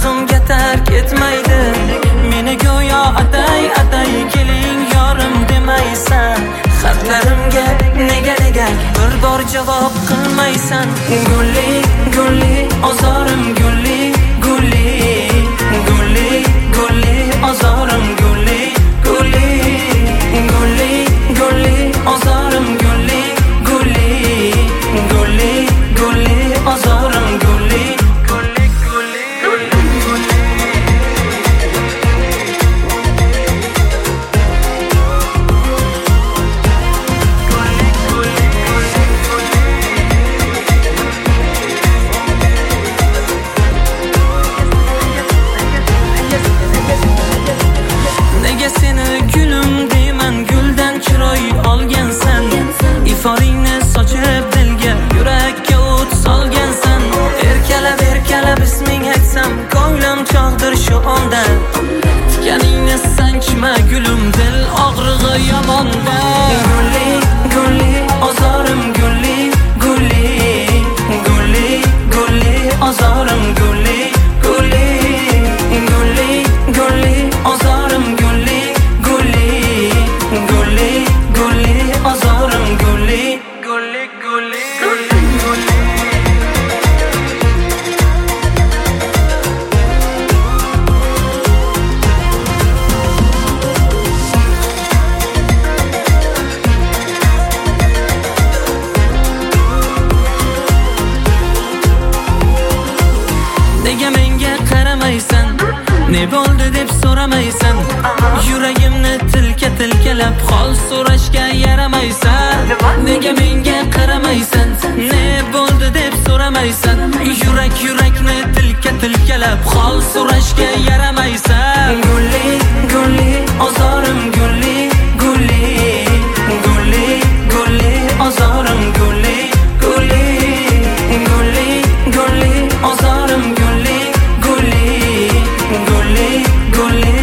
ko'zimga tark etmaydi. Meni go'yo aday keling yorim demaysan. Xatlarimga nega bir bor javob qilmaysan. Gulli ozorim gulli ozorim gulli ozorim gulli ozorim gulli. Nega seni gulum deyman, guldan chiroy olgansan. Iforingni sochib dilga, yurakka o't solgansan. Erkalab isming aytsam, ko'nglim chog'dir shu onda. Tikaningni sanchma gulum, dil og'rig'i yomonda. Gulli ozorim gulli ozorim gulli ozorim gulli ozorim gulli. Nega menga qaramaysan, ne bo'ldi deb so'ramaysan. Yuragimni tilkalab hol so'rashga yaramaysan. Nega menga qaramaysan, ne bo'ldi deb so'ramaysan. Yurakni tilkalab hol so'rashga yaramaysan. Gulli ozorim gulli ozorim gulli ozorim gulli